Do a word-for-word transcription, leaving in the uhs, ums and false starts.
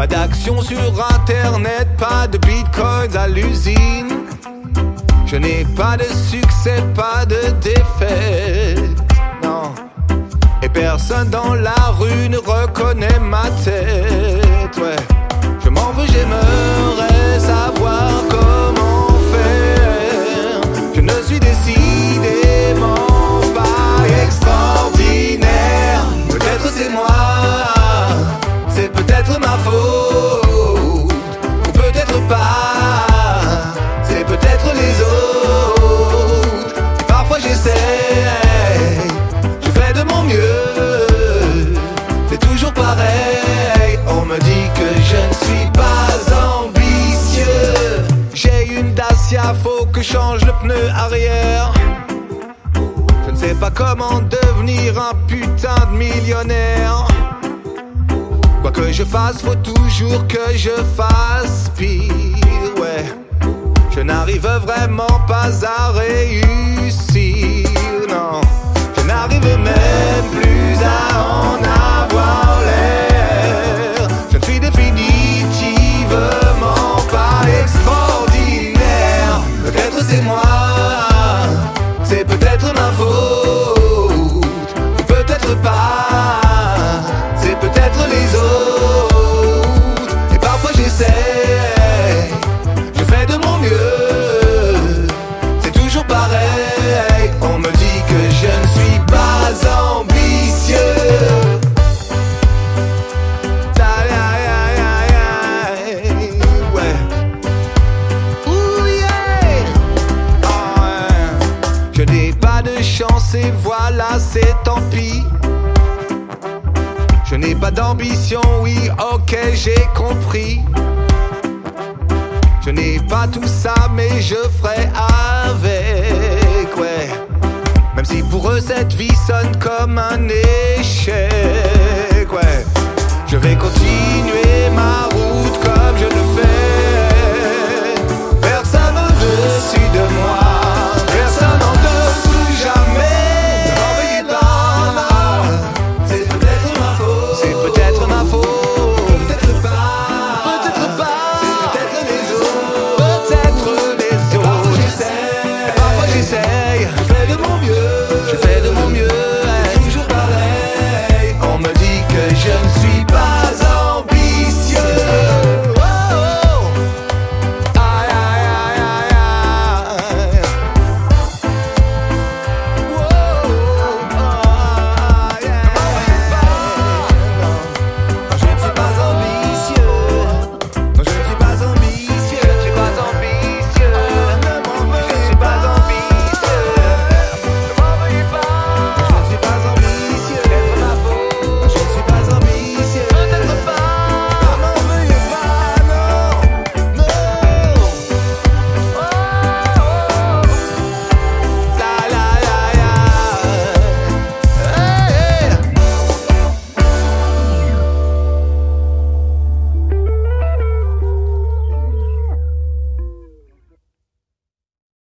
Pas d'action sur internet, pas de bitcoins à l'usine. Je n'ai pas de succès, pas de défaite, non. Et personne dans la rue ne reconnaît ma tête, ouais. Je m'en veux, j'aimerais savoir comment faire. Je ne suis décidément pas extraordinaire. Peut-être c'est moi, c'est peut-être ma faute, ou peut-être pas, c'est peut-être les autres. Et parfois j'essaie, je fais de mon mieux, c'est toujours pareil. On me dit que je ne suis pas ambitieux. J'ai une Dacia, faut que je change le pneu arrière. Je ne sais pas comment devenir un putain de millionnaire. Quoi que je fasse, faut toujours que je fasse pire, ouais. Je n'arrive vraiment pas à réussir, non. Je n'arrive même plus à en avoir l'air. Je ne suis définitivement pas extraordinaire. Peut-être c'est moi, c'est peut-être ma faute, ou peut-être pas, c'est peut-être les autres. Et parfois j'essaie, je fais de mon mieux, c'est toujours pareil. On me dit que je ne suis pas ambitieux. Ouais. Ouh yeah. Oh, ouais. Je n'ai pas de chance et voilà, c'est tant pis. Je n'ai pas d'ambition, oui, ok, j'ai compris. Je n'ai pas tout ça, mais je ferai avec, ouais. Même si pour eux cette vie sonne comme un échec.